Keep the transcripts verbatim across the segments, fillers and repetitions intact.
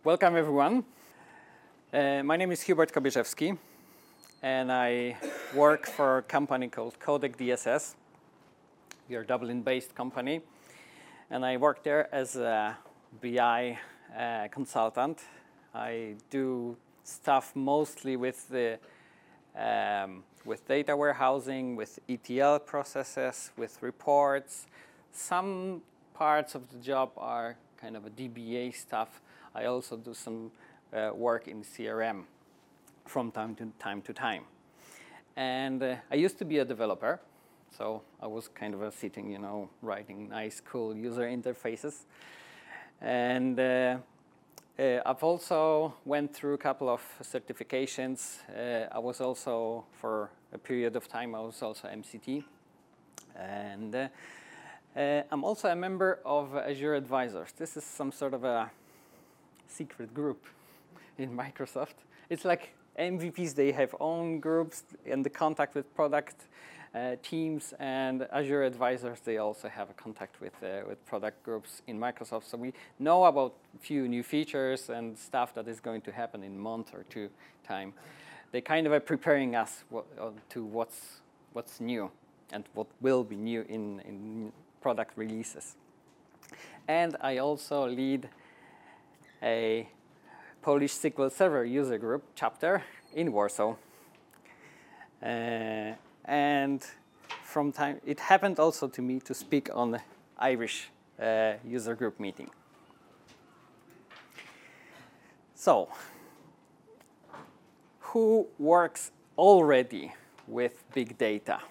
Welcome, everyone. Uh, my name is Hubert Kobieszewski, and I work for a company called Codec D S S. We are a Dublin-based company, and I work there as a B I uh, consultant. I do stuff mostly with the um, with data warehousing, with E T L processes, with reports. Some parts of the job are kind of a D B A stuff. I also do some uh, work in C R M from time to time to time. And uh, I used to be a developer, so I was kind of a sitting, you know, writing nice, cool user interfaces. And uh, uh, I've also went through a couple of certifications. Uh, I was also, for a period of time, I was also M C T. And uh, Uh, I'm also a member of Azure Advisors. This is some sort of a secret group in Microsoft. It's like M V Ps, they have own groups and the contact with product uh, teams, and Azure Advisors, they also have a contact with, uh, with product groups in Microsoft. So we know about a few new features and stuff that is going to happen in a month or two time. They kind of are preparing us what, uh, to what's, what's new and what will be new in, in product releases. And I also lead a Polish S Q L Server user group chapter in Warsaw. Uh, and from time, it happened also to me to speak on the Irish uh, user group meeting. So, who works already with big data?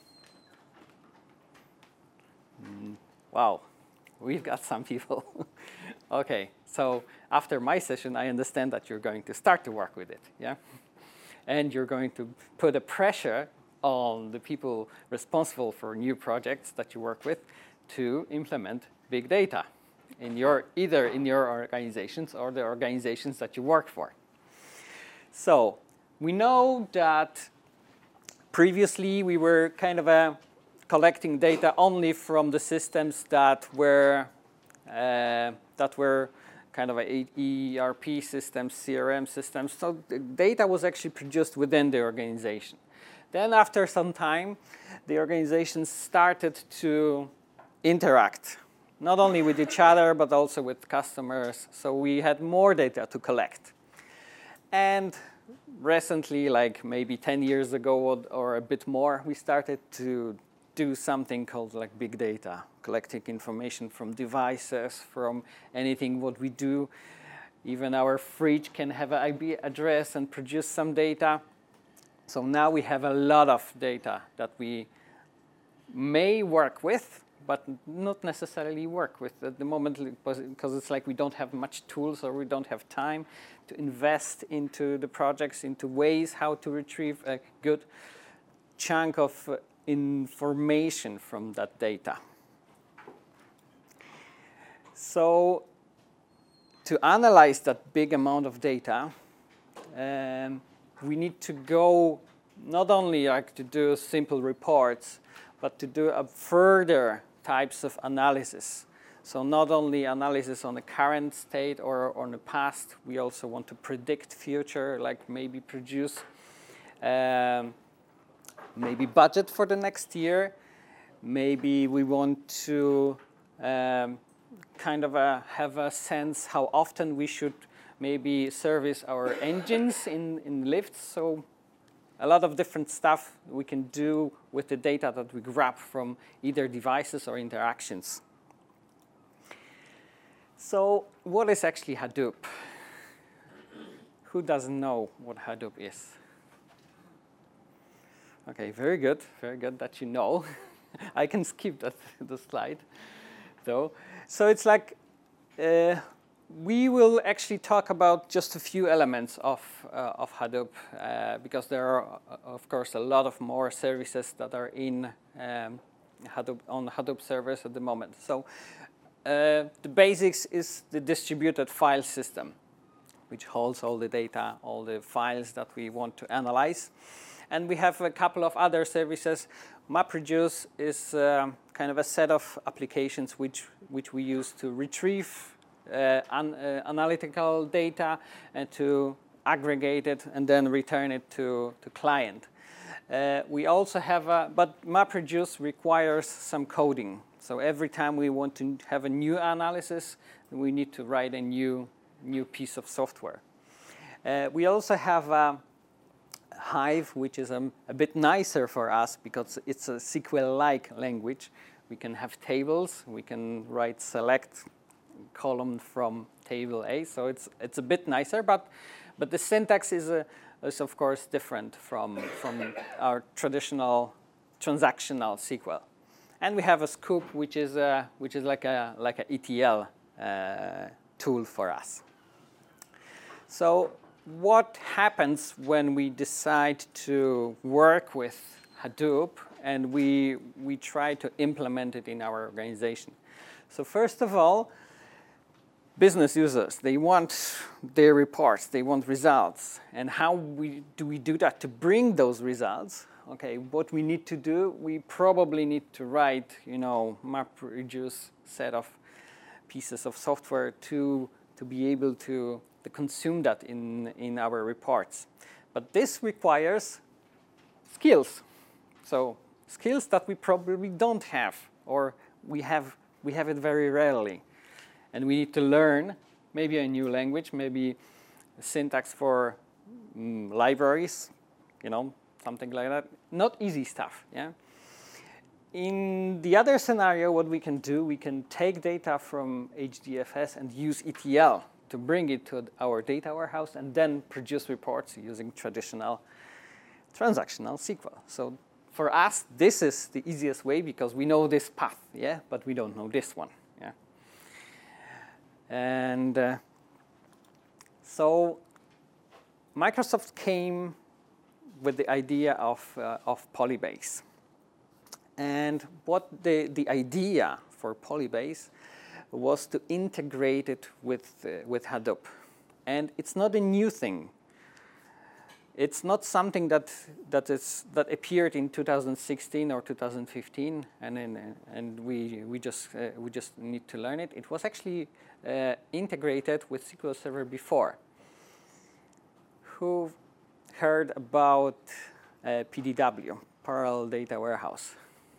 Wow, we've got some people. Okay, so after my session, I understand that you're going to start to work with it, yeah? And you're going to put a pressure on the people responsible for new projects that you work with to implement big data in your, either in your organizations or the organizations that you work for. So we know that previously we were kind of a collecting data only from the systems that were uh, that were kind of a E R P systems, C R M systems. So the data was actually produced within the organization. Then after some time, the organizations started to interact, not only with each other, but also with customers. So we had more data to collect. And recently, like maybe ten years ago or, or a bit more, we started to do something called like big data, collecting information from devices, from anything what we do. Even our fridge can have an I P address and produce some data. So now we have a lot of data that we may work with, but not necessarily work with at the moment, because it's like we don't have much tools or we don't have time to invest into the projects, into ways how to retrieve a good chunk of uh, information from that data. So to analyze that big amount of data, um, we need to go not only like to do simple reports, but to do a further types of analysis. So not only analysis on the current state or on the past, we also want to predict future, like maybe produce um, maybe budget for the next year. Maybe we want to um, kind of a, have a sense how often we should maybe service our engines in, in lifts. So a lot of different stuff we can do with the data that we grab from either devices or interactions. So what is actually Hadoop? Who doesn't know what Hadoop is? Okay, very good, very good that you know. I can skip that the slide, though. So it's like uh, we will actually talk about just a few elements of uh, of Hadoop uh, because there are, uh, of course, a lot of more services that are in um, Hadoop on Hadoop servers at the moment. So uh, the basics is the distributed file system, which holds all the data, all the files that we want to analyze. And we have a couple of other services. MapReduce is um, kind of a set of applications which, which we use to retrieve uh, an, uh, analytical data and to aggregate it and then return it to, to client. Uh, we also have, a, but MapReduce requires some coding. So every time we want to have a new analysis, we need to write a new, new piece of software. Uh, we also have a Hive, which is um, a bit nicer for us because it's a S Q L-like language. We can have tables. We can write select column from table A. So it's it's a bit nicer, but but the syntax is a, is of course different from from our traditional transactional S Q L. And we have a Scoop, which is a, which is like a like a E T L uh, tool for us. So what happens when we decide to work with Hadoop and we, we try to implement it in our organization? So first of all, business users, they want their reports, they want results. And how we, do we do that to bring those results? Okay, what we need to do, we probably need to write, you know, MapReduce set of pieces of software to, to be able to to consume that in, in our reports. But this requires skills. So skills that we probably don't have, or we have, we have it very rarely. And we need to learn maybe a new language, maybe syntax for um, libraries, you know, something like that. Not easy stuff, yeah? In the other scenario, what we can do, we can take data from H D F S and use E T L to bring it to our data warehouse and then produce reports using traditional transactional S Q L. So for us, this is the easiest way because we know this path, yeah, but we don't know this one, yeah. And uh, so Microsoft came with the idea of uh, of Polybase, and what the the idea for Polybase was to integrate it with, uh, with Hadoop. And it's not a new thing. It's not something that, that, is, that appeared in two thousand sixteen or two thousand fifteen, and, in, and we, we, just, uh, we just need to learn it. It was actually uh, integrated with S Q L Server before. Who heard about uh, P D W, Parallel Data Warehouse?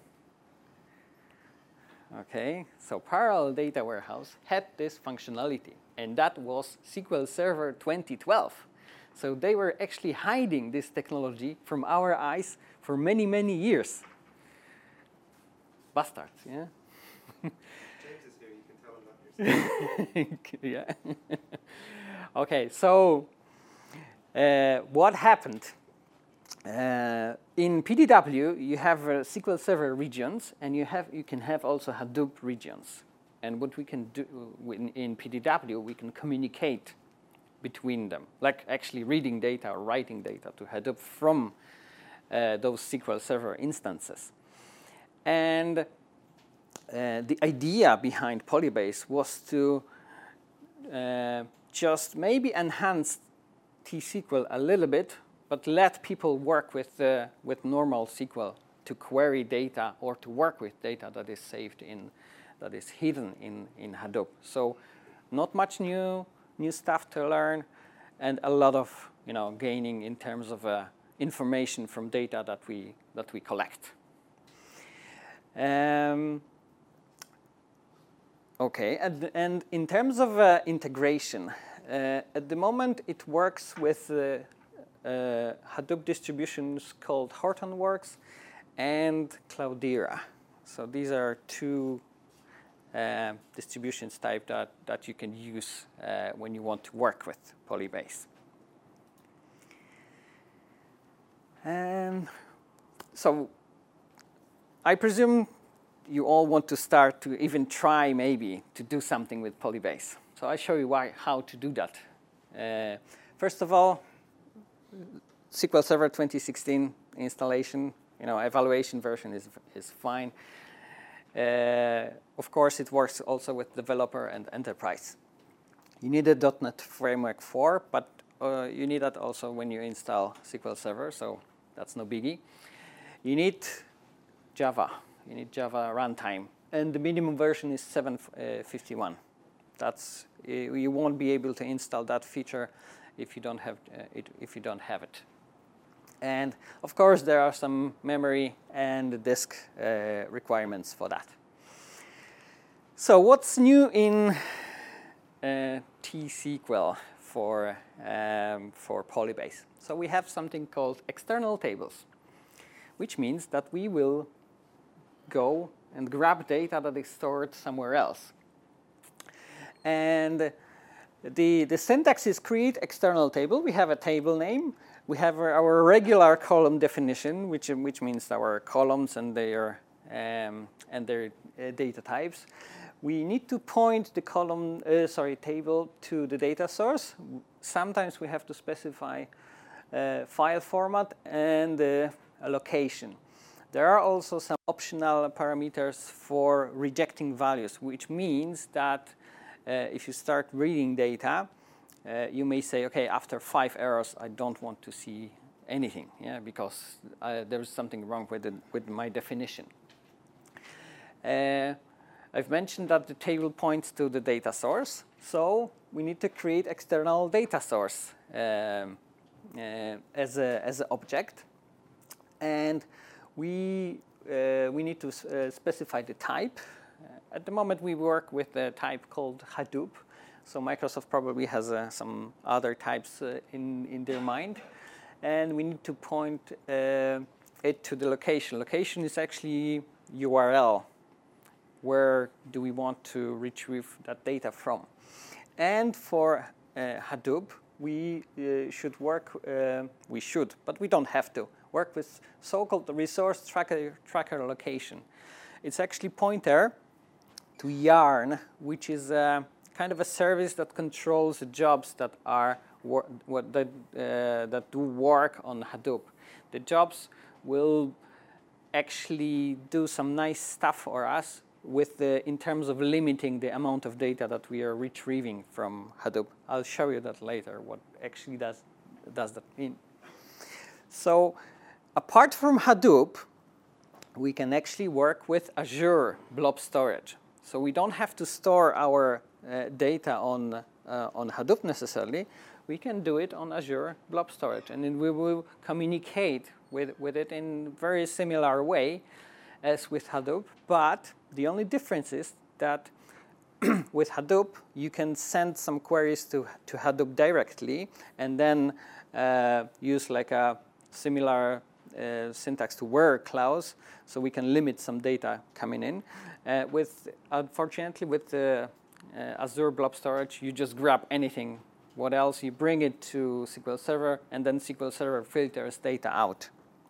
Okay, so Parallel Data Warehouse had this functionality, and that was S Q L Server twenty twelve. So they were actually hiding this technology from our eyes for many, many years. Bastards, yeah? James is here, you can tell him that yourself. Yeah. Okay, so uh, what happened? Uh, in P D W, you have uh, S Q L Server regions, and you have you can have also Hadoop regions. And what we can do in, in P D W, we can communicate between them, like actually reading data or writing data to Hadoop from uh, those S Q L Server instances. And uh, the idea behind Polybase was to uh, just maybe enhance T-S Q L a little bit, but let people work with, uh, with normal S Q L to query data or to work with data that is saved in, that is hidden in, in Hadoop. So not much new, new stuff to learn, and a lot of, you know, gaining in terms of uh, information from data that we, that we collect. Um, okay, and, and in terms of uh, integration, uh, at the moment it works with uh, Uh, Hadoop distributions called Hortonworks and Cloudera. So these are two uh, distributions type that, that you can use uh, when you want to work with Polybase. And so I presume you all want to start to even try maybe to do something with Polybase. So I'll show you why, how to do that. Uh, first of all, S Q L Server twenty sixteen installation, you know, evaluation version is, is fine. Uh, of course, it works also with developer and enterprise. You need a dot net Framework four, but uh, you need that also when you install S Q L Server, so that's no biggie. You need Java. You need Java runtime, and the minimum version is seven fifty-one. That's you won't be able to install that feature if you don't have uh, it. If you don't have it. And of course, there are some memory and disk uh, requirements for that. So what's new in uh, T-SQL for, um, for Polybase? So we have something called external tables, which means that we will go and grab data that is stored somewhere else. And the, the syntax is create external table. We have a table name. We have our regular column definition, which, which means our columns and their, um, and their uh, data types. We need to point the column, uh, sorry, table to the data source. Sometimes we have to specify uh, file format and uh, a location. There are also some optional parameters for rejecting values, which means that uh, if you start reading data, uh, you may say, okay, after five errors, I don't want to see anything, yeah, because uh, there is something wrong with, the, with my definition. Uh, I've mentioned that the table points to the data source, so we need to create external data source um, uh, as a as an object, and we uh, we need to uh, specify the type. Uh, at the moment, we work with a type called Hadoop, so Microsoft probably has uh, some other types uh, in in their mind, and we need to point uh, it to the location. Location is actually U R L. Where do we want to retrieve that data from? And for uh, Hadoop, we uh, should work, uh, we should, but we don't have to, work with so-called resource tracker, tracker location. It's actually pointer to Yarn, which is a, kind of a service that controls the jobs that are what that, uh, that do work on Hadoop. The jobs will actually do some nice stuff for us with the, in terms of limiting the amount of data that we are retrieving from Hadoop. I'll show you that later, what actually does, does that mean. So apart from Hadoop, we can actually work with Azure Blob Storage. So we don't have to store our uh, data on, uh, on Hadoop necessarily. We can do it on Azure Blob Storage, and then we will communicate with, with it in a very similar way as with Hadoop, but the only difference is that with Hadoop, you can send some queries to, to Hadoop directly and then uh, use like a similar uh, syntax to where clause, so we can limit some data coming in. Uh, with, unfortunately, with the uh, Azure Blob Storage, you just grab anything. What else? You bring it to S Q L Server, and then S Q L Server filters data out.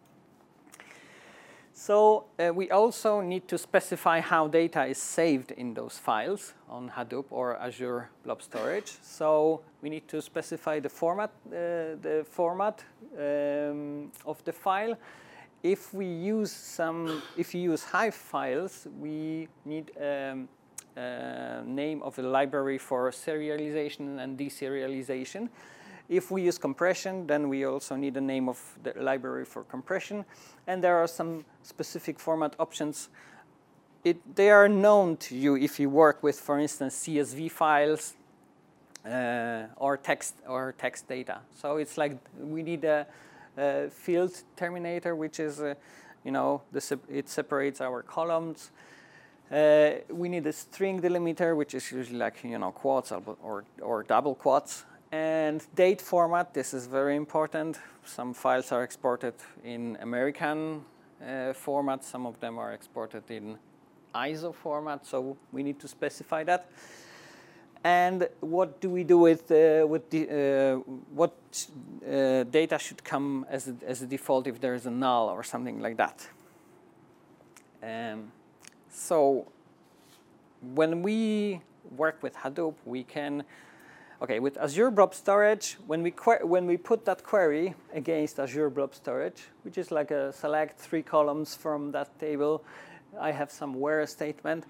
So uh, we also need to specify how data is saved in those files on Hadoop or Azure Blob Storage. So we need to specify the format, uh, the format um, of the file. If we use some, if you use Hive files, we need um, a name of a library for serialization and deserialization. If we use compression, then we also need a name of the library for compression. And there are some specific format options. It, they are known to you if you work with, for instance, C S V files uh, or text or text data. So it's like we need a, a field terminator, which is, uh, you know, the, it separates our columns. Uh, we need a string delimiter, which is usually like, you know, quotes or, or double quotes. And date format, this is very important. Some files are exported in American uh, format. Some of them are exported in I S O format, so we need to specify that. And what do we do with, uh, with the, uh, what uh, data should come as a, as a default if there is a null or something like that? Um, so when we work with Hadoop, we can Okay, with Azure Blob Storage, when we, when we put that query against Azure Blob Storage, which is like a select three columns from that table, I have some where statement,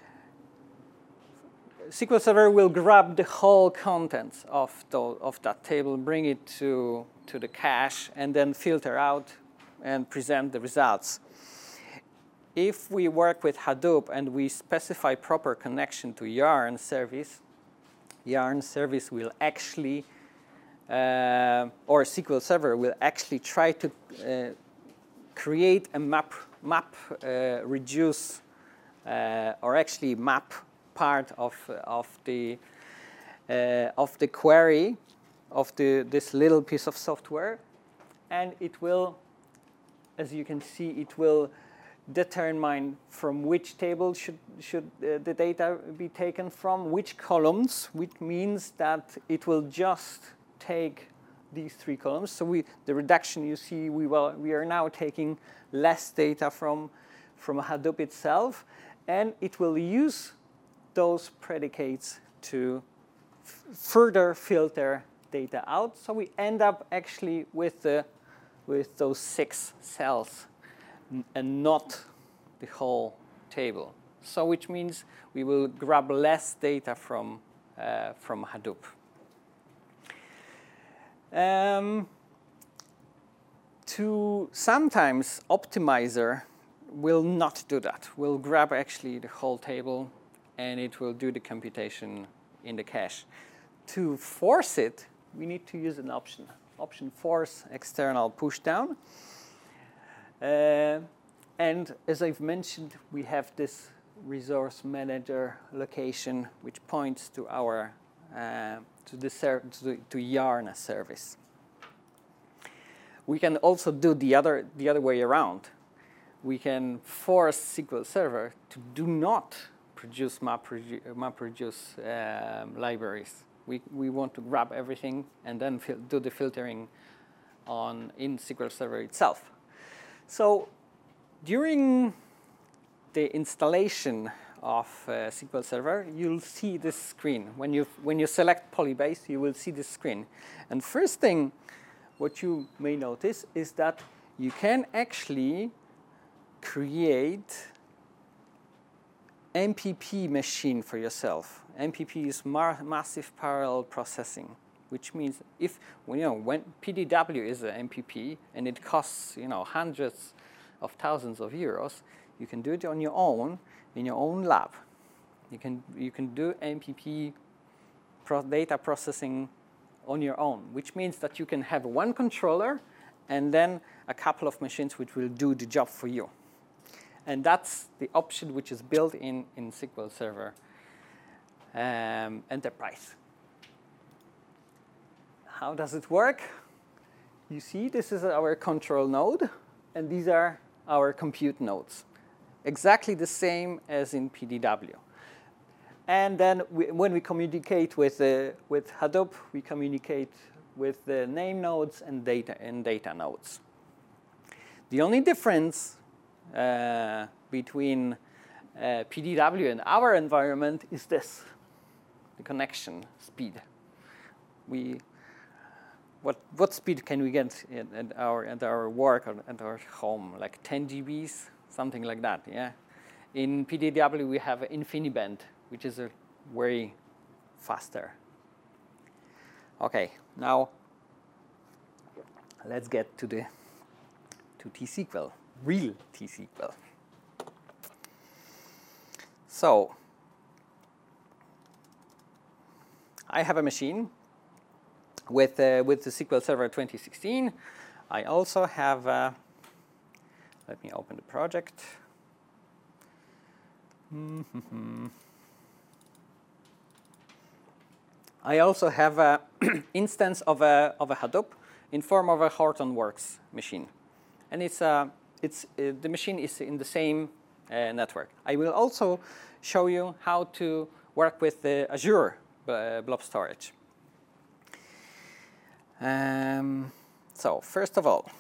S Q L Server will grab the whole contents of, the, of that table, bring it to, to the cache, and then filter out and present the results. If we work with Hadoop and we specify proper connection to Yarn service, Yarn service will actually, uh, or S Q L Server will actually try to uh, create a map, map uh, reduce, uh, or actually map part of of the uh, of the query of the this little piece of software, and it will, as you can see, it will determine from which table should should uh, the data be taken from, which columns, which means that it will just take these three columns. So we, the reduction you see, we will we are now taking less data from from Hadoop itself, and it will use those predicates to f further filter data out. So we end up actually with the with those six cells and not the whole table. So which means we will grab less data from uh, from Hadoop. Um, to sometimes optimizer will not do that. Will grab actually the whole table, and it will do the computation in the cache. To force it, we need to use an option. Option force external push down. Uh, and as I've mentioned, we have this resource manager location which points to our uh, to the ser to, the, to Yarn service. We can also do the other the other way around. We can force S Q L Server to do not produce map map reduce um, libraries. We we want to grab everything and then do the filtering on in S Q L Server itself. So during the installation of uh, S Q L Server, you'll see this screen. When you when you select Polybase, you will see this screen. And first thing, what you may notice is that you can actually create M P P machine for yourself. M P P is massive parallel processing, which means if you know when P D W is an M P P and it costs you know hundreds of thousands of euros, you can do it on your own in your own lab. You can you can do M P P pro data processing on your own, which means that you can have one controller and then a couple of machines which will do the job for you. And that's the option which is built in in S Q L Server um, Enterprise. How does it work? You see, this is our control node, and these are our compute nodes. Exactly the same as in P D W. And then we, when we communicate with, uh, with Hadoop, we communicate with the name nodes and data, and data nodes. The only difference uh, between uh, P D W and our environment is this, the connection speed. We, what, what speed can we get at, at, our, at our work or at our home? Like ten G Bs, something like that, yeah? In P D W, we have InfiniBand, which is a way faster. Okay, now let's get to the to T S Q L, real T S Q L. So I have a machine with uh, with the S Q L Server twenty sixteen. I also have. Uh, let me open the project. Mm-hmm. I also have an instance of a, of a Hadoop in form of a Hortonworks machine. And it's, uh, it's, uh, the machine is in the same uh, network. I will also show you how to work with the Azure uh, blob storage. Um, so first of all,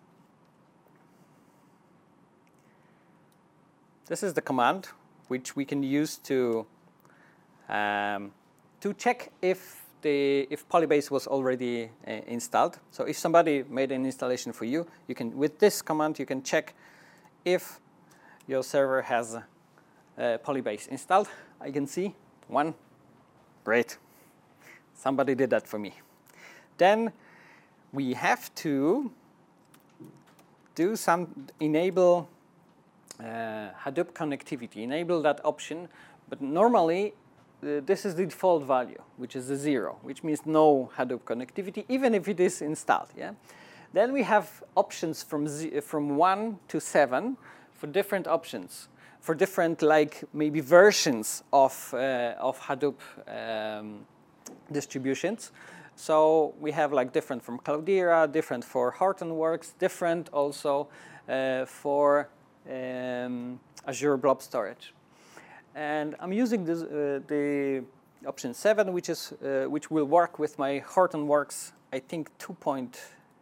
this is the command which we can use to um, to check if the if Polybase was already uh, installed. So if somebody made an installation for you, you can with this command you can check if your server has uh, Polybase installed. I can see one. Great, somebody did that for me. Then we have to do some enable uh, Hadoop connectivity, enable that option. But normally uh, this is the default value, which is a zero, which means no Hadoop connectivity, even if it is installed. Yeah. Then we have options from z from one to seven for different options, for different like maybe versions of uh, of Hadoop um, distributions. So we have like different from Cloudera, different for Hortonworks, different also uh, for um, Azure Blob Storage. And I'm using this, uh, the option seven, which is uh, which will work with my Hortonworks, I think two point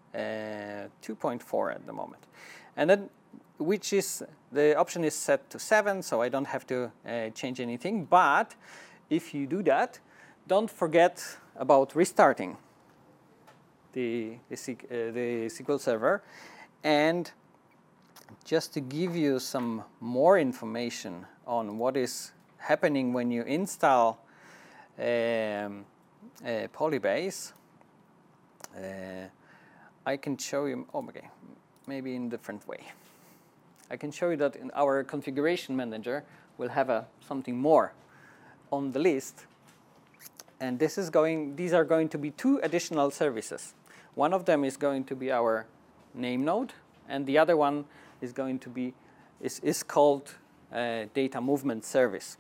four at the moment, and then which is the option is set to seven, so I don't have to uh, change anything. But if you do that, don't forget about restarting the the, uh, the S Q L Server. And just to give you some more information on what is happening when you install um, uh, Polybase, uh, I can show you, oh, okay, maybe in a different way. I can show you that in our configuration manager will have a, something more on the list. And this is going, these are going to be two additional services. One of them is going to be our name node, and the other one is going to be, is, is called uh, data movement service.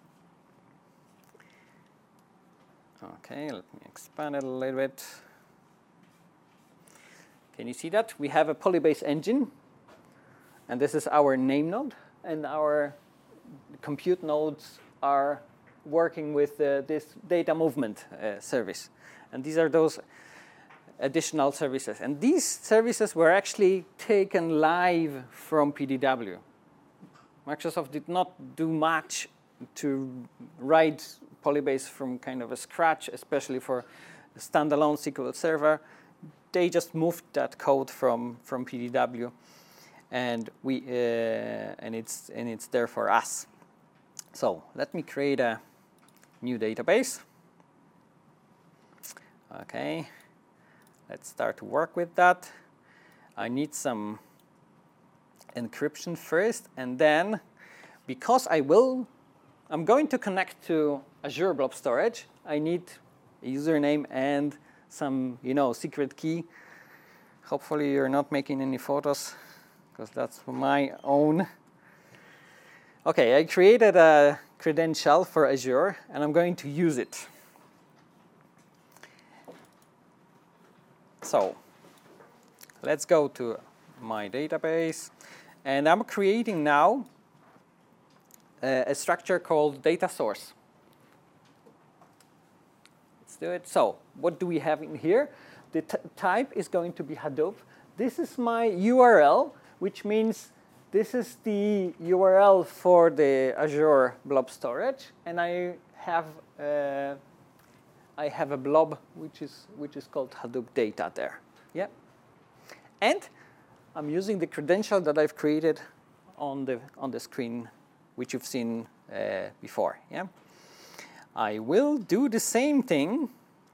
Okay, let me expand it a little bit. Can you see that? We have a Polybase engine, and this is our name node, and our compute nodes are working with uh, this data movement uh, service. And these are those additional services. And these services were actually taken live from P D W. Microsoft did not do much to write Polybase from kind of a scratch, especially for a standalone S Q L Server. They just moved that code from, from P D W, and we uh, and it's and it's there for us. So let me create a new database. Okay, let's start to work with that. I need some encryption first, and then because I will, I'm going to connect to Azure Blob Storage. I need a username and some, you know, secret key. Hopefully you're not making any photos, because that's my own. Okay, I created a credential for Azure, and I'm going to use it. So let's go to my database, and I'm creating now a, a structure called data source. Let's do it. So what do we have in here? The t type is going to be Hadoop. This is my U R L, which means this is the U R L for the Azure Blob Storage, and I have uh, I have a blob which is which is called Hadoop data there. Yeah, and I'm using the credential that I've created on the on the screen, which you've seen uh, before. Yeah, I will do the same thing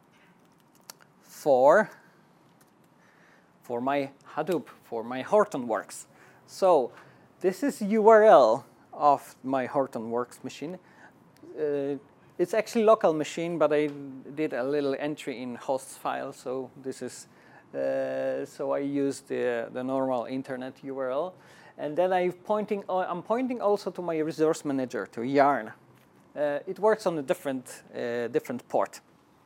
for for my Hadoop, for my Hortonworks. So this is U R L of my Hortonworks machine. Uh, it's actually local machine, but I did a little entry in hosts file. So this is uh, so I used the the normal internet U R L, and then I'm pointing. I'm pointing also to my resource manager, to Yarn. Uh, it works on a different uh, different port.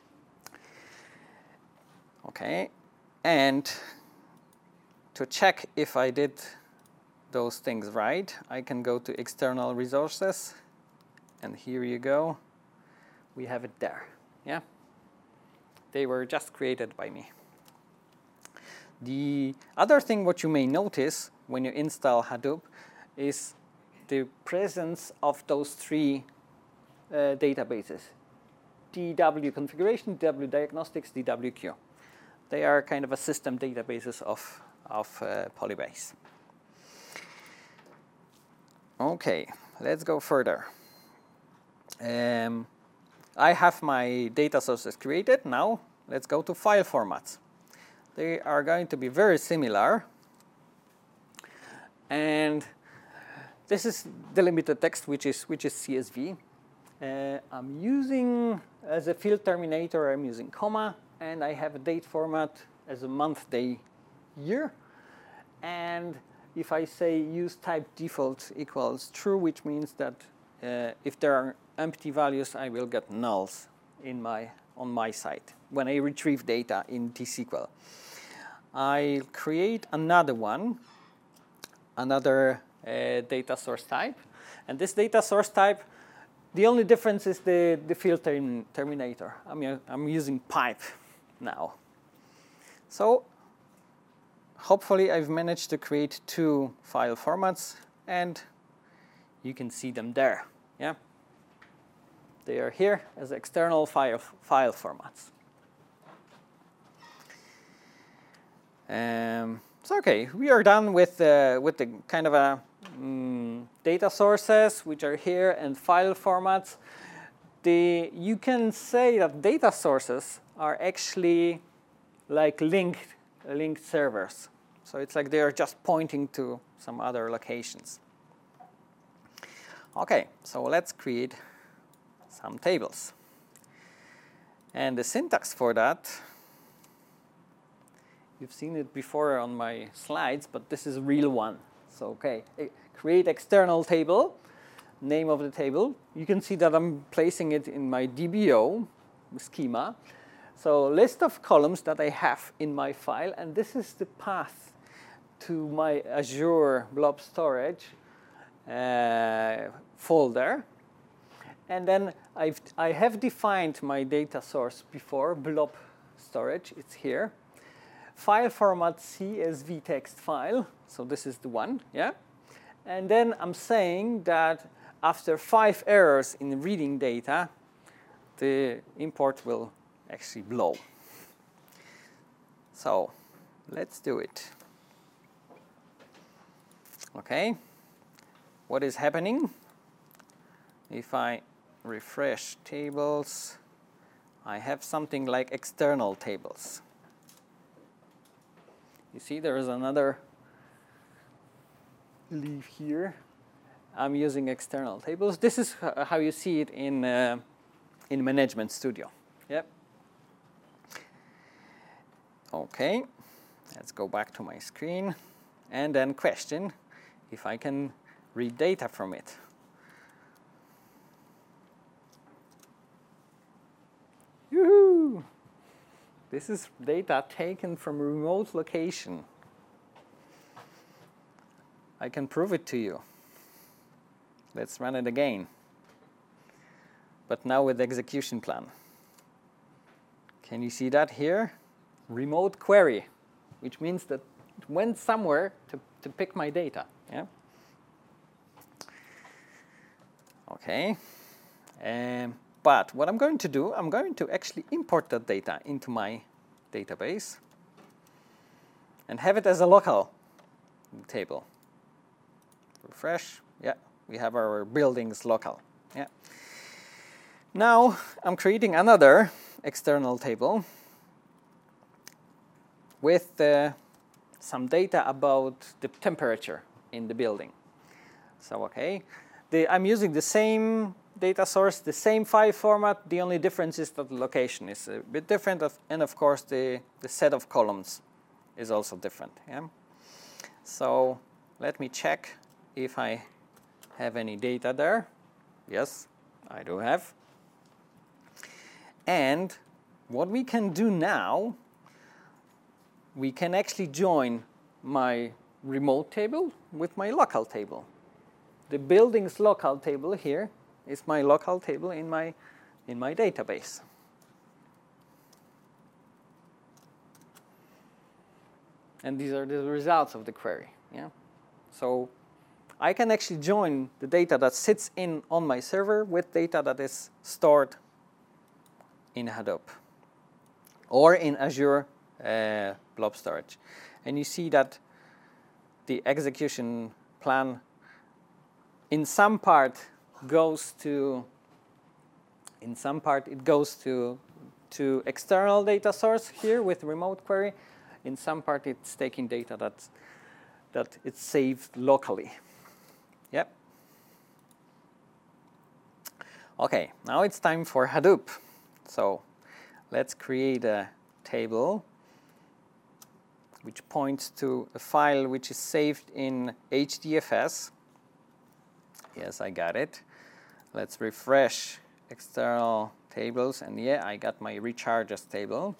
Okay, and to check if I did those things right, I can go to external resources, and here you go. We have it there. Yeah, they were just created by me. The other thing what you may notice when you install Hadoop is the presence of those three uh, databases: D W configuration, D W diagnostics, D W Q. They are kind of a system databases of, of uh, Polybase. Okay, let's go further. Um, I have my data sources created. Now let's go to file formats. They are going to be very similar. And this is delimited text, which is, which is C S V. Uh, I'm using, as a field terminator, I'm using comma, and I have a date format as a month, day, year. And if I say use type default equals true, which means that uh, if there are empty values, I will get nulls in my, on my side when I retrieve data in T S Q L. I'll create another one, another uh, data source type. And this data source type, the only difference is the, the field term, terminator. I'm, I'm using pipe now. So hopefully I've managed to create two file formats, and you can see them there. Yeah, they are here as external file, file formats. Um, so okay, we are done with, uh, with the kind of a Mm, data sources, which are here, and file formats. The, you can say that data sources are actually like linked, linked servers. So it's like they are just pointing to some other locations. Okay, so let's create some tables. And the syntax for that, you've seen it before on my slides, but this is a real one. So okay, create external table, name of the table. You can see that I'm placing it in my D B O schema. So list of columns that I have in my file, and this is the path to my Azure Blob Storage uh, folder. And then I've, I have defined my data source before, Blob Storage, it's here. File format C S V text file, so this is the one, yeah? And then I'm saying that after five errors in reading data, the import will actually blow. So let's do it. Okay, what is happening? If I refresh tables, I have something like external tables. You see, there is another leaf here. I'm using external tables. This is how you see it in, uh, in Management Studio. Yep. Okay, let's go back to my screen and then question if I can read data from it. Yoo-hoo! This is data taken from a remote location. I can prove it to you. Let's run it again. But now with the execution plan. Can you see that here? Remote query, which means that it went somewhere to, to pick my data. Yeah. Okay. Um, But what I'm going to do, I'm going to actually import that data into my database and have it as a local table. Refresh. Yeah, we have our buildings local. Yeah. Now I'm creating another external table with uh, some data about the temperature in the building. So okay, the, I'm using the same data source, the same file format. The only difference is that the location is a bit different, of, and of course the, the set of columns is also different. Yeah? So let me check if I have any data there. Yes, I do have. And what we can do now, we can actually join my remote table with my local table. The building's local table here is my local table in my, in my database. And these are the results of the query. Yeah? So I can actually join the data that sits in on my server with data that is stored in Hadoop or in Azure uh, Blob Storage. And you see that the execution plan in some part goes to, in some part it goes to, to external data source here with remote query. In some part it's taking data that's, that it's saved locally. Yep. Okay, now it's time for Hadoop. So let's create a table which points to a file which is saved in H D F S. Yes, I got it. Let's refresh external tables, and yeah, I got my recharges table.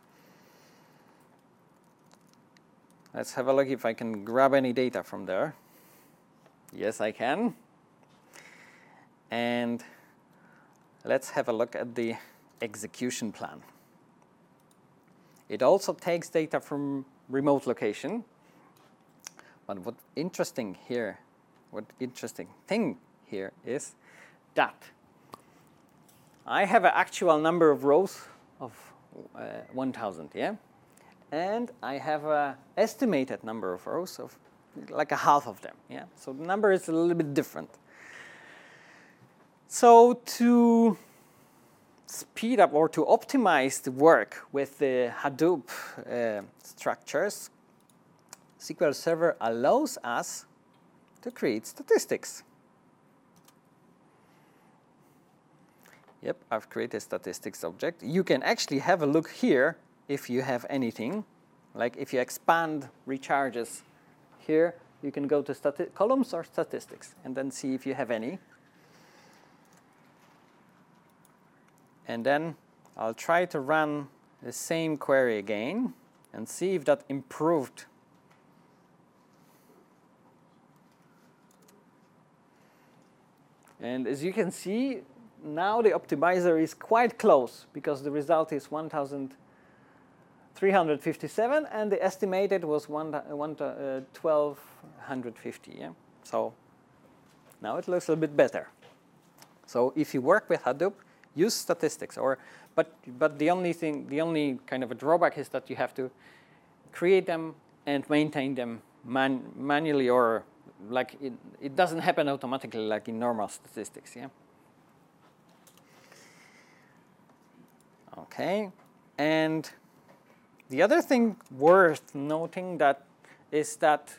Let's have a look if I can grab any data from there. Yes, I can. And let's have a look at the execution plan. It also takes data from remote location. But what interesting here, what interesting thing here is that I have an actual number of rows of uh, one thousand, yeah? And I have an estimated number of rows of like a half of them, yeah? So the number is a little bit different. So to speed up or to optimize the work with the Hadoop uh, structures, S Q L Server allows us to create statistics. Yep, I've created a statistics object. You can actually have a look here if you have anything. Like if you expand recharges here, you can go to stati- columns or statistics and then see if you have any. And then I'll try to run the same query again and see if that improved. And as you can see, now the optimizer is quite close because the result is one thousand three hundred fifty-seven and the estimated was twelve fifty. Yeah? So now it looks a little bit better. So if you work with Hadoop, use statistics. Or, but, but the only thing, the only kind of a drawback is that you have to create them and maintain them man, manually, or like it, it doesn't happen automatically like in normal statistics. Yeah. Okay, and the other thing worth noting that is that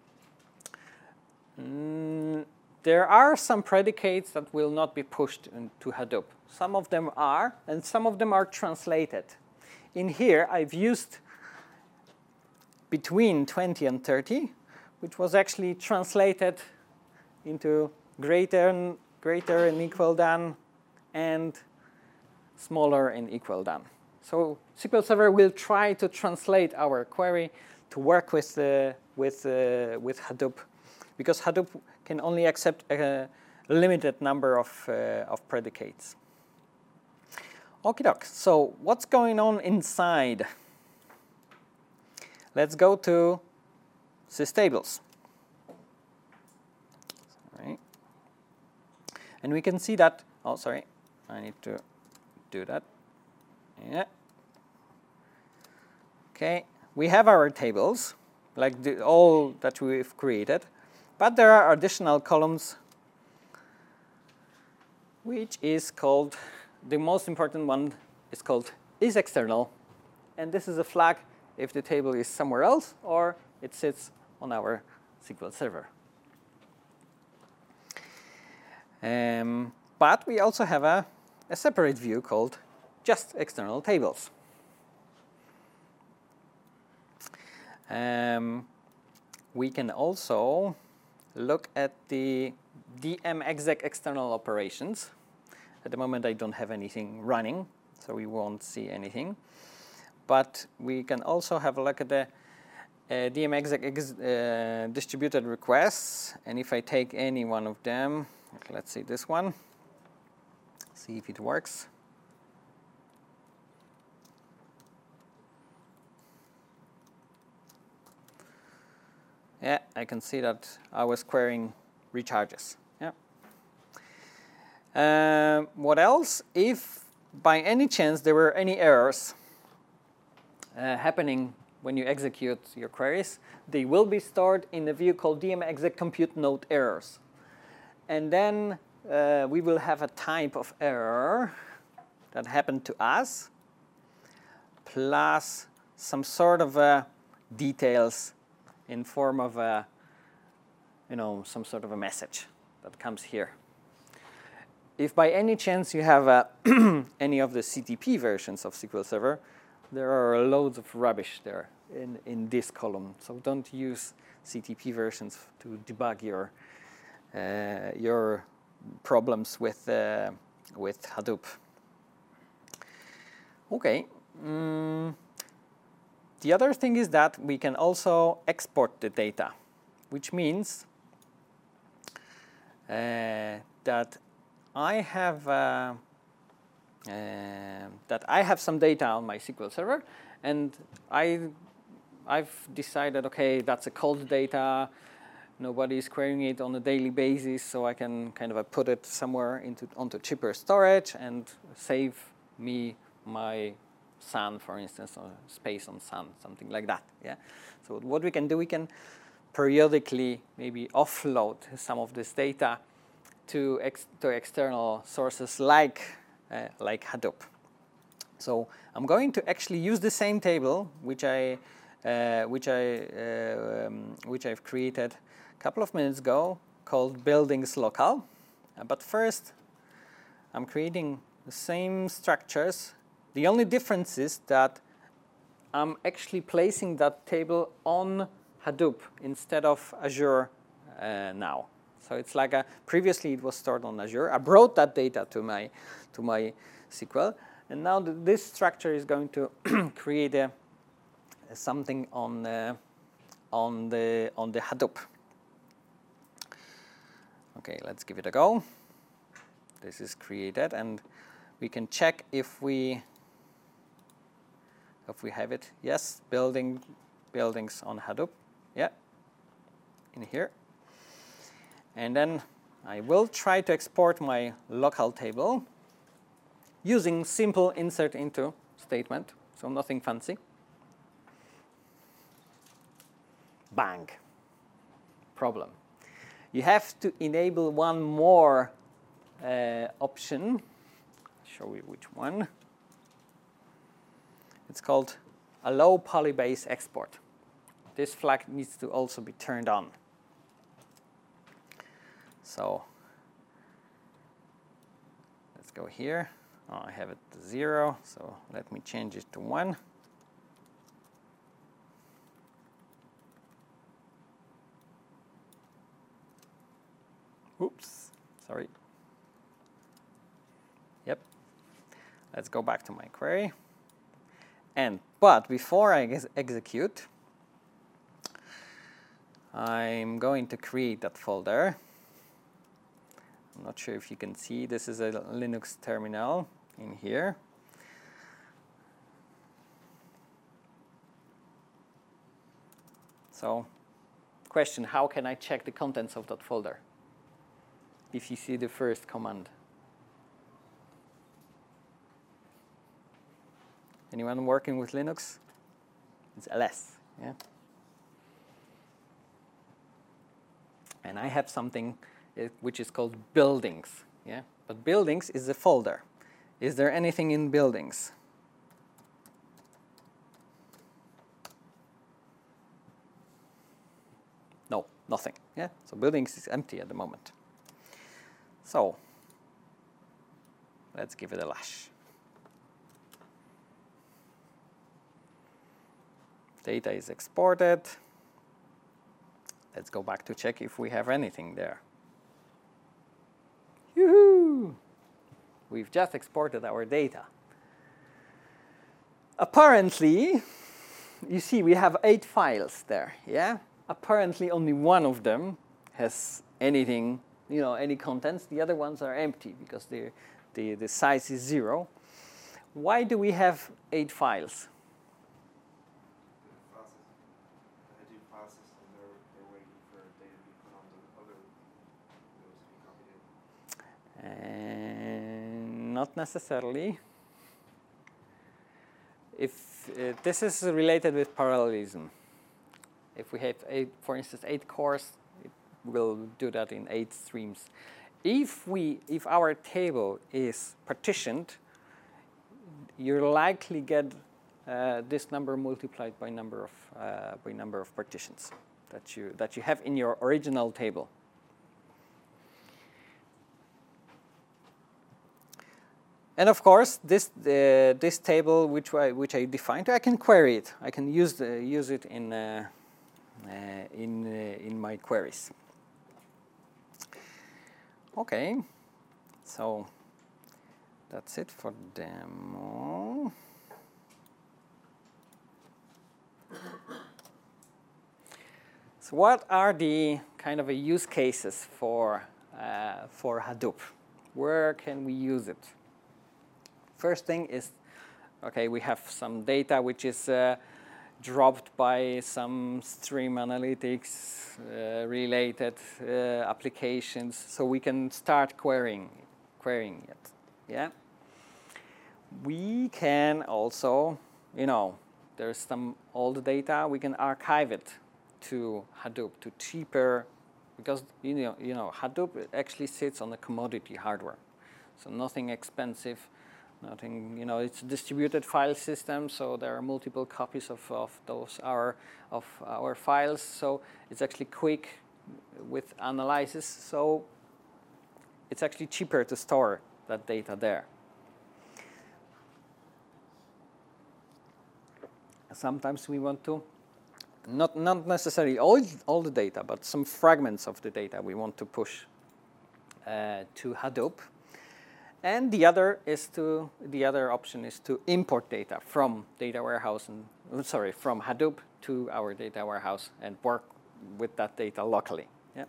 mm, there are some predicates that will not be pushed into Hadoop. Some of them are, and some of them are translated. In here, I've used between twenty and thirty, which was actually translated into greater and greater and equal than, and smaller and equal than. So S Q L Server will try to translate our query to work with uh, with uh, with Hadoop, because Hadoop can only accept a limited number of uh, of predicates. Okie doke. So what's going on inside? Let's go to systables. Sorry. And we can see that. Oh, sorry. I need to do that. Yeah. Okay. We have our tables, like the, all that we've created, but there are additional columns, which is called, the most important one is called isExternal, and this is a flag if the table is somewhere else or it sits on our S Q L Server. Um, but we also have a, a separate view called just external tables. Um, we can also look at the dmexec external operations. At the moment, I don't have anything running, so we won't see anything. But we can also have a look at the uh, dmexec ex uh, distributed requests. And if I take any one of them, okay, let's see this one, see if it works. Yeah, I can see that I was querying recharges. Yeah. Uh, what else? If by any chance there were any errors uh, happening when you execute your queries, they will be stored in a view called dmexec compute node errors. And then uh, we will have a type of error that happened to us, plus some sort of uh, details in form of a, you know, some sort of a message that comes here. if by any chance you have uh, any of the C T P versions of S Q L Server, there are loads of rubbish there in, in this column. So don't use C T P versions to debug your uh, your problems with uh, with Hadoop. Okay. Mm. The other thing is that we can also export the data, which means uh, that I have uh, uh, that I have some data on my S Q L Server, and I I've decided, okay, that's a cold data. Nobody is querying it on a daily basis, so I can kind of uh, put it somewhere into onto cheaper storage and save me my Sun, for instance, or space on Sun, something like that. Yeah. So what we can do, we can periodically maybe offload some of this data to ex to external sources like uh, like Hadoop. So I'm going to actually use the same table which I uh, which I uh, um, which I've created a couple of minutes ago, called buildings local. Uh, but first, I'm creating the same structures. The only difference is that I'm actually placing that table on Hadoop instead of Azure uh, now. So it's like a, previously it was stored on Azure. I brought that data to my to my S Q L, and now the, this structure is going to create a, a something on uh, on the on the Hadoop. Okay, let's give it a go. This is created, and we can check if we if we have it. Yes, building buildings on Hadoop. Yeah, in here. And then I will try to export my local table using simple insert into statement, so nothing fancy. Bang. Problem. You have to enable one more uh, option. I'll show you which one. It's called allow polybase export. This flag needs to also be turned on. So let's go here. Oh, I have it to zero, so let me change it to one. Oops, sorry. Yep. Let's go back to my query. And but before I ex execute, I'm going to create that folder. I'm not sure if you can see, this is a Linux terminal in here. So, question, how can I check the contents of that folder? If you see the first command. Anyone working with Linux? It's L S, yeah? And I have something which is called buildings, yeah? But buildings is a folder. Is there anything in buildings? No, nothing, yeah? So buildings is empty at the moment. So let's give it a lash. Data is exported. Let's go back to check if we have anything there. Yoo-hoo! We've just exported our data. Apparently, you see we have eight files there, yeah? Apparently only one of them has anything, you know, any contents. The other ones are empty because the, the, the size is zero. Why do we have eight files? And not necessarily. If uh, this is related with parallelism. If we have, eight, for instance, eight cores, it will do that in eight streams. If we, if our table is partitioned, you'll likely get uh, this number multiplied by number of uh, by number of partitions that you that you have in your original table. and of course, this uh, this table which I which I defined, I can query it. I can use the, use it in uh, uh, in uh, in my queries. Okay, so that's it for demo. So what are the kind of a use cases for uh, for Hadoop? Where can we use it? First thing is, okay, we have some data which is uh, dropped by some stream analytics uh, related uh, applications, so we can start querying, querying it. Yeah. We can also, you know, there's some old data, we can archive it to Hadoop, to cheaper, because you know, you know, Hadoop actually sits on a commodity hardware, so nothing expensive, nothing, you know, it's a distributed file system, so there are multiple copies of, of those our of our files, so it's actually quick with analysis, so it's actually cheaper to store that data there. Sometimes we want to Not, not necessarily all, all the data, but some fragments of the data we want to push uh, to Hadoop. And the other is to the other option is to import data from data warehouse and sorry from Hadoop to our data warehouse and work with that data locally. Yeah.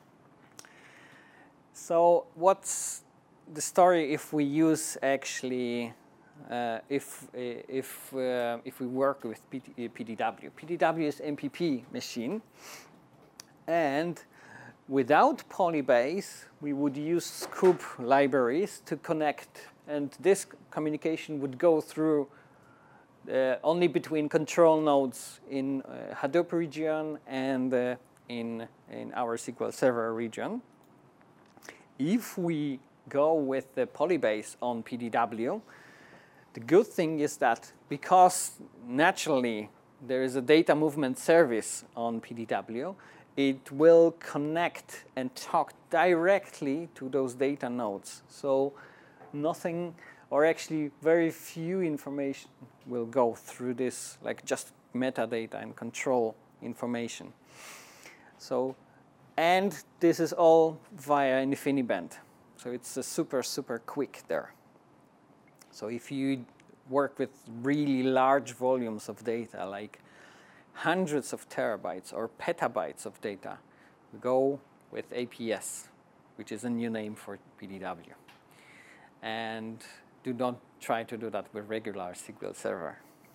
So what's the story if we use actually Uh, if if uh, if we work with P D W? P D W is M P P machine, and without Polybase, we would use Scoop libraries to connect, and this communication would go through uh, only between control nodes in uh, Hadoop region and uh, in in our S Q L Server region. If we go with the Polybase on P D W, the good thing is that because naturally there is a data movement service on P D W, it will connect and talk directly to those data nodes. So nothing, or actually very few information will go through this, like just metadata and control information. So, and this is all via InfiniBand. So it's a super, super quick there. So if you work with really large volumes of data, like hundreds of terabytes or petabytes of data, go with A P S, which is a new name for P D W. And do not try to do that with regular S Q L Server.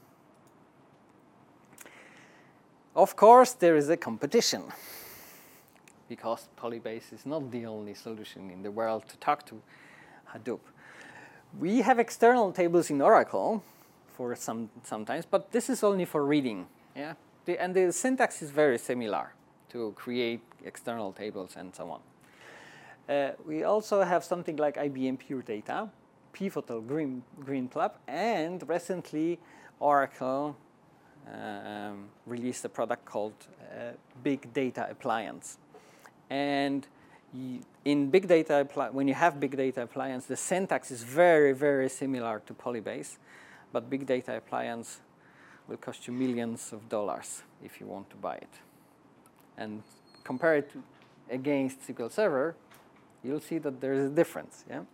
Of course, there is a competition, because Polybase is not the only solution in the world to talk to Hadoop. We have external tables in Oracle for some sometimes, but this is only for reading. Yeah, the, and the syntax is very similar to create external tables and so on. Uh, we also have something like I B M Pure Data, Pivotal Green Greenplab, and recently Oracle um, released a product called uh, Big Data Appliance, and in big data, when you have big data appliance, the syntax is very, very similar to Polybase, but big data appliance will cost you millions of dollars if you want to buy it. And compare it against S Q L Server, you'll see that there is a difference. Yeah.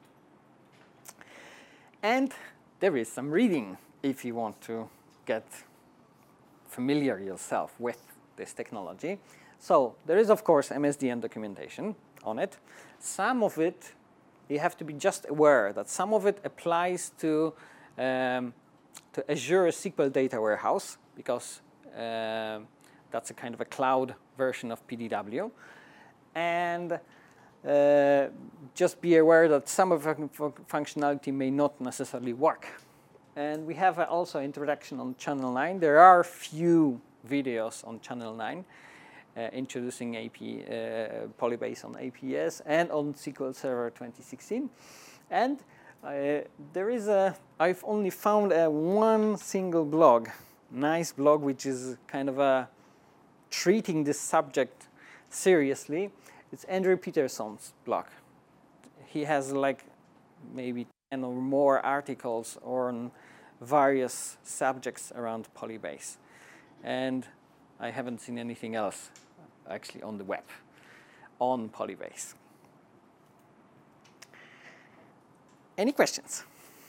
And there is some reading if you want to get familiar yourself with this technology. So there is, of course, M S D N documentation on it. Some of it, you have to be just aware that some of it applies to, um, to Azure S Q L Data Warehouse, because uh, that's a kind of a cloud version of P D W. And uh, just be aware that some of the functionality may not necessarily work. And we have also introduction on Channel nine. There are few videos on Channel nine. Uh, introducing A P, uh, Polybase on A P S and on S Q L Server twenty sixteen. And uh, there is a, I've only found a one single blog, nice blog, which is kind of a treating this subject seriously. It's Andrew Peterson's blog. He has like maybe and or more articles on various subjects around Polybase. And I haven't seen anything else actually on the web on Polybase. Any questions?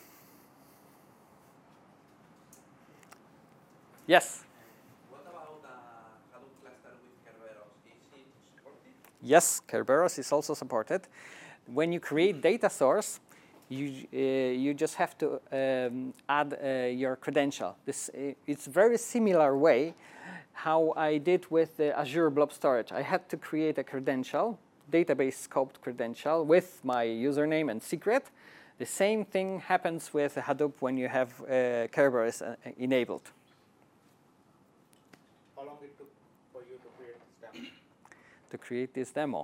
Yes? What about the Hadoop cluster with Kerberos? Is it supported? Yes, Kerberos is also supported. When you create data source, you uh, you just have to um, add uh, your credential. This uh, it's very similar way how I did with the Azure Blob Storage. I had to create a credential, database scoped credential with my username and secret. The same thing happens with Hadoop when you have uh, Kerberos uh, enabled. How long it took for you to create this demo? To create this demo.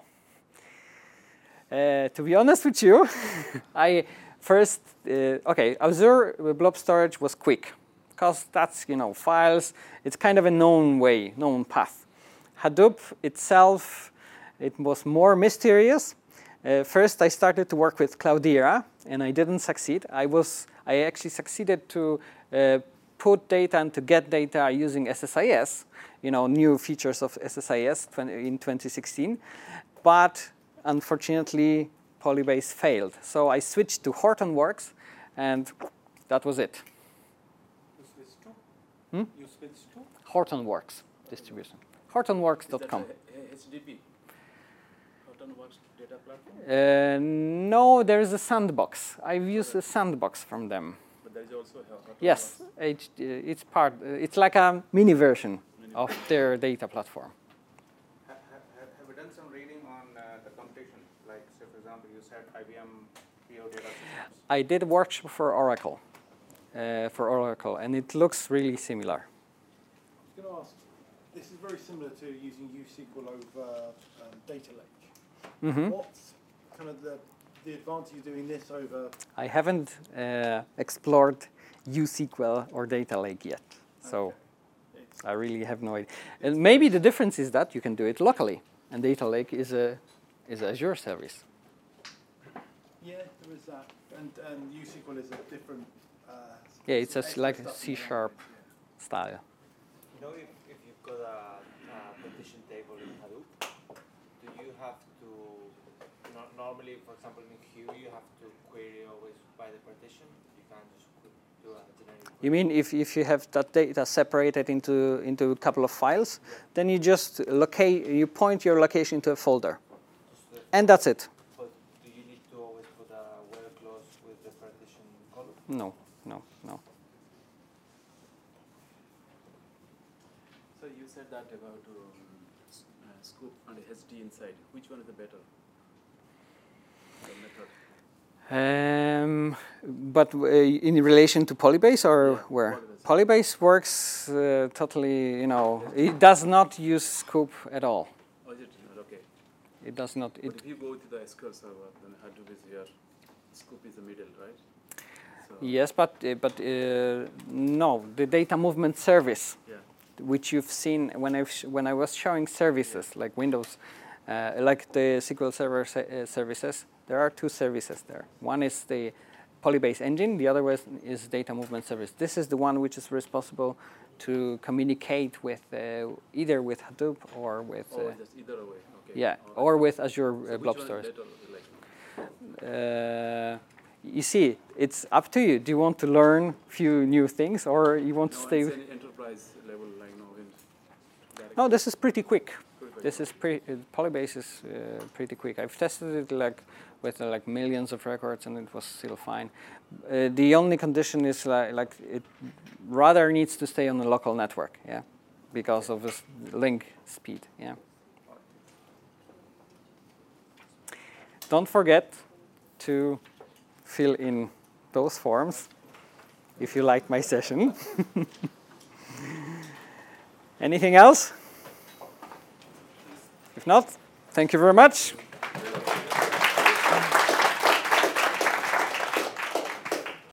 Uh, to be honest with you, I first, uh, okay, Azure Blob Storage was quick, because that's, you know, files, it's kind of a known way, known path. Hadoop itself, it was more mysterious. Uh, first, I started to work with Cloudera, and I didn't succeed. I was, I actually succeeded to uh, put data and to get data using S S I S, you know, new features of S S I S in twenty sixteen, but unfortunately, Polybase failed. So I switched to Hortonworks, and that was it. You switched to? Hmm? You switched to? Hortonworks distribution. Hortonworks dot com. H D P? Hortonworks data platform? Uh, no, there is a sandbox. I've used a sandbox from them. But there is also Hortonworks. Yes, H uh, it's part. Uh, it's like a mini version of their data platform. Have, have, have you done some reading on uh, the competition? Like, say, for example, you said I B M P O data systems. I did a workshop for Oracle, uh, for Oracle, and it looks really similar. I was going to ask, this is very similar to using U S Q L over um, Data Lake. Mm-hmm. What's kind of the, the advantage of doing this over? I haven't uh, explored U S Q L or Data Lake yet, so It's, I really have no idea. And maybe the difference is that you can do it locally, and Data Lake is a is an Azure service. yeah, there is that. And, and U S Q L is a different. Uh, Yeah, it's a, extra like a stuff C in the sharp language, style. You know, if, if you've got a, a partition table in Hadoop, do you have to, no, normally, for example, in Q, you have to query always by the partition? You can't just do a generic query? You mean if, if you have that data separated into, into a couple of files, then you just locate, you point your location to a folder, Just the- and that's it. But do you need to always put a where clause with the partition column? No, no, no. So you said that about um, s- uh, scoop and H D inside. Which one is the better? The method. Um, but uh, in relation to Polybase or Yeah, where? Polybase. Polybase works uh, totally, you know, it does not use scoop at all. Or is it not okay? It does not. But It, if you go to the S Q L server, then Hadoop is here. Scoop is the middle, right? So, yes, but uh, but uh, no, the data movement service, Yeah. which you've seen when I when I was showing services like Windows, uh, like the S Q L Server se uh, services. There are two services there. One is the Polybase engine. The other was, is data movement service. This is the one which is responsible to communicate with uh, either with Hadoop or with Oh, uh, just either way. Okay. yeah, Alright. or with Azure So uh, which Blob one is Storage. better, like? Uh, you see, it's up to you. Do you want to learn few new things, or you want to No, stay? it's an enterprise level, like no. in direct- No, this is pretty quick. Pretty quick. This is pretty. Uh, Polybase is uh, pretty quick. I've tested it like with uh, like millions of records, and it was still fine. Uh, the only condition is like, like it rather needs to stay on the local network, yeah, because of this link speed, yeah. Don't forget to fill in those forms if you like my session. Anything else? If not, thank you very much.